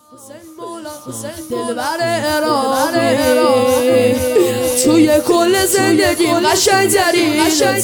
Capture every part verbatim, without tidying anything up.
دلبر عراقی توی کل زندگی قشنگ‌ترین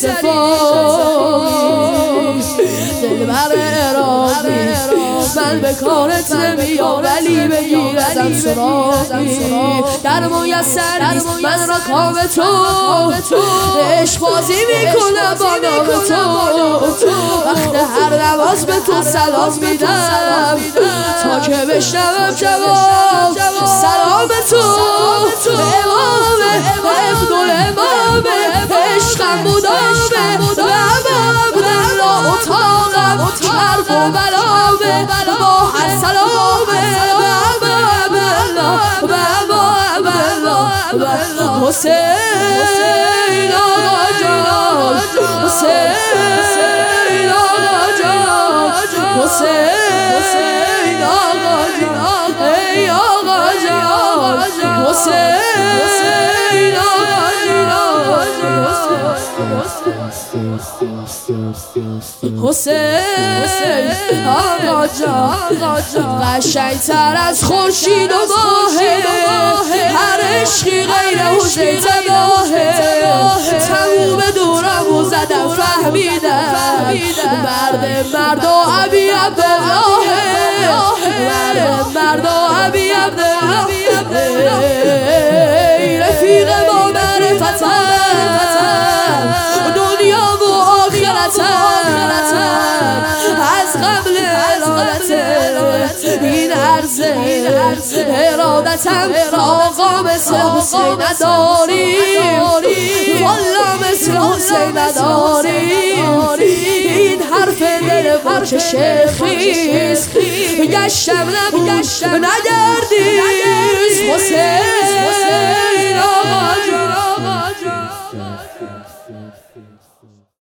اتفاق. دلبر عراقی من به کارت نمیام ولی بگیر ازم سراغی در میسر نیست من را کام تو عشق بازی میکنم با نام تو. وقت هر نماز به تو سلام میدم تا که بشنوم جواب سلام تو. امامه حفظ الامامه عشقم مدامه و عبدالله اتاقم حرف و بلامه با هر سلامه و عبدالله و عبدالله حسین آقا جان حسین آقا جان حسین آقا جان ای آقا جان حسین آقا جان حسین آقا جان قشنگ‌تر از خورشید و ماهه هر عشقی غیر حسین تباهه. تموم دورمو زدم فهمیدم مرد مرد و ابی عبدالله مرد مرد و ابی عبدالله رفیق با معرفتم دنیا و آخرتم از قبل ارادت این عرضه ارادتم آقا مثل حسین نداریم والا مثل حسین نداریم. این حرف دل پرچ شیخیست گشتم نبود نگردیست حسین آقا جان.